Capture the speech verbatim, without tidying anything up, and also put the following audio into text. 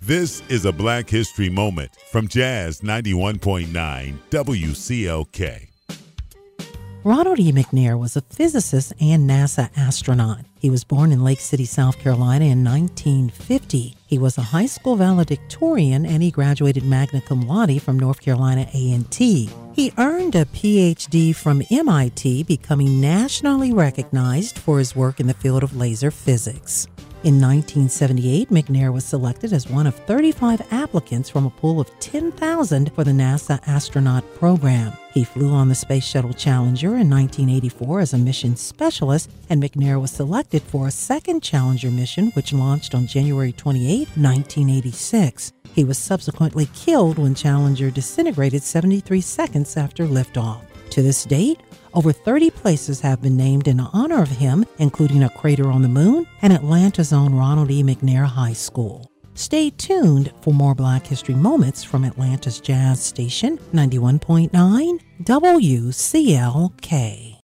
This is a Black History Moment from Jazz ninety-one point nine W C L K. Ronald E. McNair was a physicist and NASA astronaut. He was born in Lake City, South Carolina in nineteen fifty. He was a high school valedictorian and he graduated magna cum laude from North Carolina A and T. He earned a P H D from M I T, becoming nationally recognized for his work in the field of laser physics. In nineteen seventy-eight, McNair was selected as one of thirty-five applicants from a pool of ten thousand for the NASA astronaut program. He flew on the Space Shuttle Challenger in nineteen eighty-four as a mission specialist, and McNair was selected for a second Challenger mission, which launched on January twenty-eighth, nineteen eighty-six. He was subsequently killed when Challenger disintegrated seventy-three seconds after liftoff. To this date, over thirty places have been named in honor of him, including a crater on the moon and Atlanta's own Ronald E. McNair High School. Stay tuned for more Black History Moments from Atlanta's Jazz Station, ninety-one point nine W C L K.